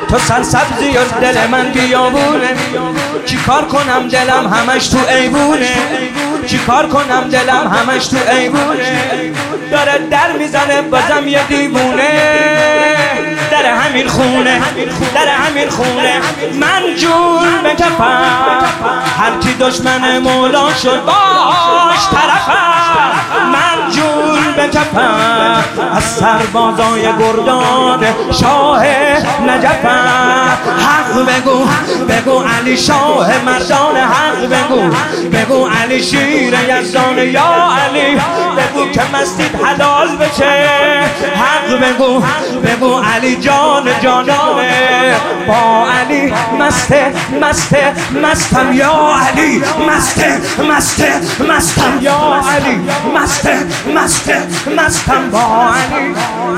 تو سرسبزی و دل من بیابونه. چی کار کنم دلم همش تو ایوونه، چی کار کنم دلم همش تو ایوونه. داره در میزنه بازم یه دیوونه، در همین خونه، در همین خونه. من جون بکفم هر کی دشمن مولا شد باش طرفم. من جون بکفم از سربازای گردان شاه نجفم. حق بگو بگو علی شاه مردان، حق بگو بگو علی شیر یزدان. یا علی بگو که مستید حلال بشه، حق بگو بگو علی جان جانانه. با علی مسته مسته مستم، یا علی مسته مسته مستم، یا علی مسته مسته مستم با علی.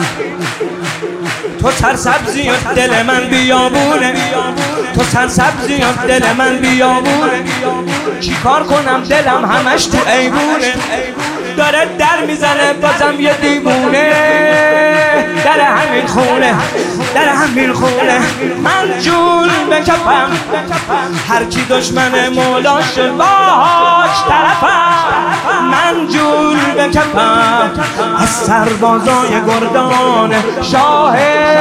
تو سرسبزی و دل من بیابونه، تو سرسبزی و دل من بیابونه. چی کار کنم دلم همش تو ایوونه، داره در میزنه بازم یه دیوونه. در همین خونه، در همین خونه. من جون بکفم هر کی دشمن مولا شد باش طرفم. من جون بکفم از سربازای گردان شاه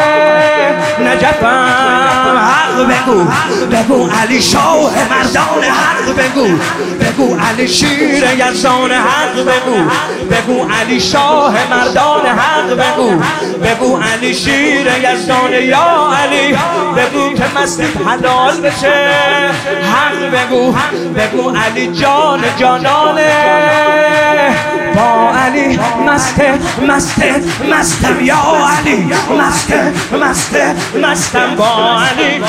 نجفم. حق بگو بگو علی شاه مردان، حق بگو بگو علی شیر یزدان. حق بگو بگو علی شاه مردان، حق بگو بگو علی شیر یزدان. یا علی بگو که مستید حلال بشه، حق بگو بگو علی جان جانانه. با علی مسته مسته مستم، یا علی مسته مسته مستم با علی.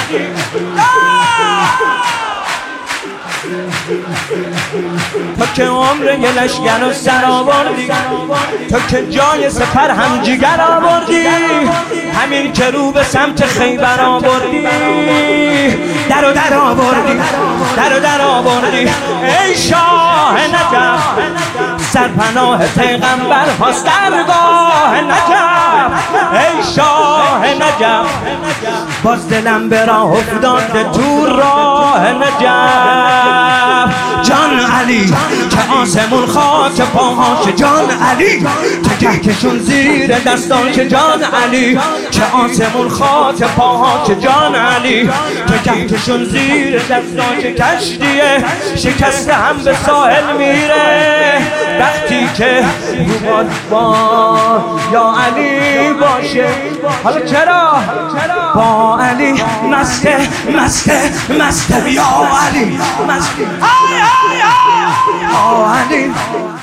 تو که عمر یه لشگر و سر آوردی، تو که جای سپر هم جگر آوردی، همین که رو به سمت خیبر آوردی. در و در آوردی، در و در آوردی. ای شاه نجف سرپناه پیغمبر هاست درگاه نجف. ای شاه نجف باز دلم به راه افتاده تو راه نجف. جان علی که آسمون خاک پاهاش، جان علی که کهکشون زیر دستاش، جان علی که آسمون خاک پاهاش، جان علی که کهکشون زیر دستاش. کشتیه شکسته هم به ساحل میره وقتی که با یا علی باشه. حالا چرا با علی مسته مسته مسته، یا علی مسته با علی